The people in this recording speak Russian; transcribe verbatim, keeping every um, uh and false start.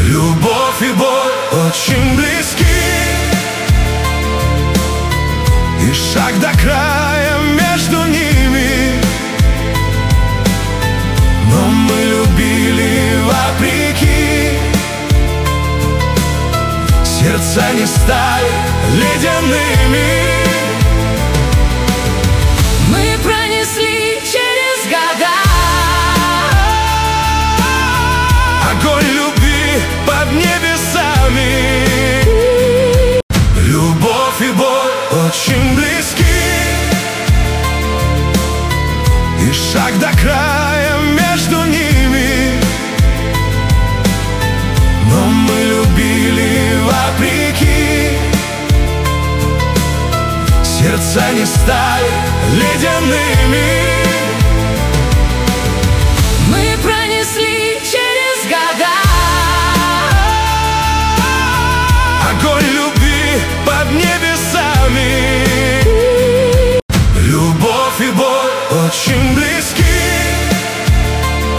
Любовь и боль очень близки, и шаг до края между ними. Но мы любили вопреки, сердца не стали ледяными. Мы пронесли через года огонь любви под небесами. Любовь и боль очень близки, и шаг до края между ними. Но мы любили вопреки, сердца не стали ледяными. Мы пронесли через года огонь любви под небесами. Любовь и боль очень